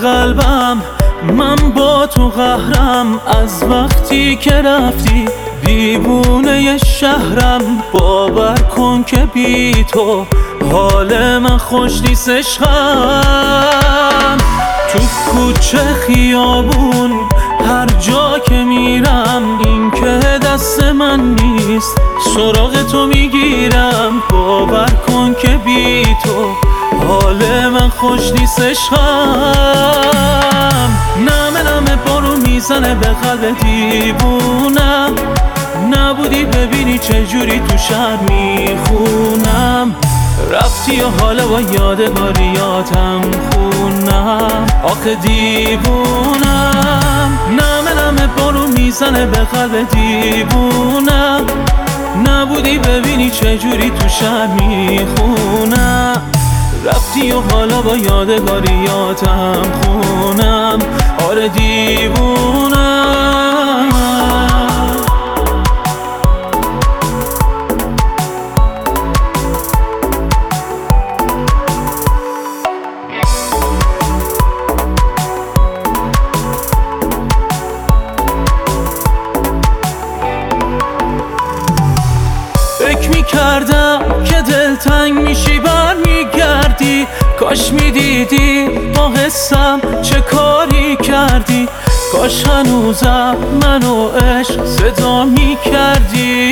قلبم، من با تو قهرم. از وقتی که رفتی دیوونه شهرم. باور کن که بی تو حال من خوش نیست عشقم. تو کوچه خیابون هر جا که میرم، این که دست من نیست سراغ تو میگیرم. باور کن که بی تو حال من خوش نیست عشقم. نمه نمه بارون میزنه به قلب دیوونم. نبودی ببینی چجوری تو شهر میخونم. رفتی و حالا با یادگاریاتم خونم. آخه دیوونم. نمه نمه بارون میزنه به قلب دیوونم. نبودی ببینی چجوری تو شهر میخونم. رفتی و حالا با یادگاریاتم خونم. آره دیوونم. فکر میکردم که دلتنگ میشی برمیگردی. کاش میدیدی با حسم چه کاری کردی. کاش هنوزم منو عشق صدا میکردی.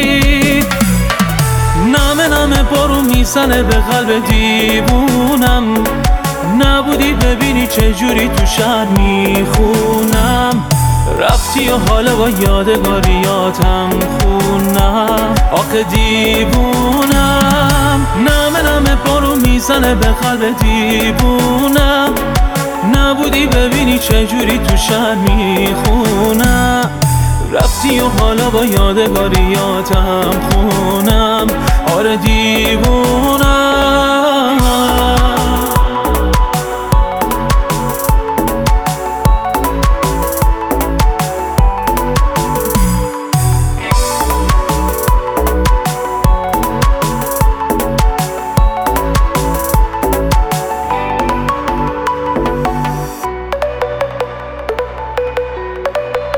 نمه نمه بارون میزنه به قلب دیوونم. نبودی ببینی چجوری تو شهر میخونم. رفتی و حالا با یادگاریاتم خونم. آخه دیوونم. نمه نمه بارون میزنه به قلب دیوونم. نبودی ببینی چجوری تو شهر میخونم. رفتی و حالا با یادگاریاتم خونم. آره دیوونم.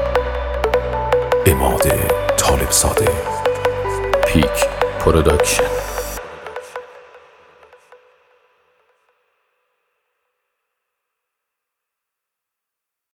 اماد طالب زاده، پیک پروداکشن.